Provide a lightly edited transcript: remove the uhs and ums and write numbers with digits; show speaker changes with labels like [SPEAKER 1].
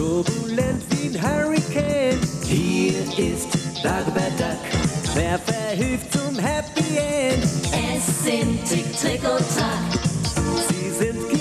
[SPEAKER 1] turbulent wie ein Hurricane. Hier ist Dagobert Duck, wer verhilft zum Happy End?
[SPEAKER 2] Es sind Tick, Trick und Track.
[SPEAKER 1] Sie sind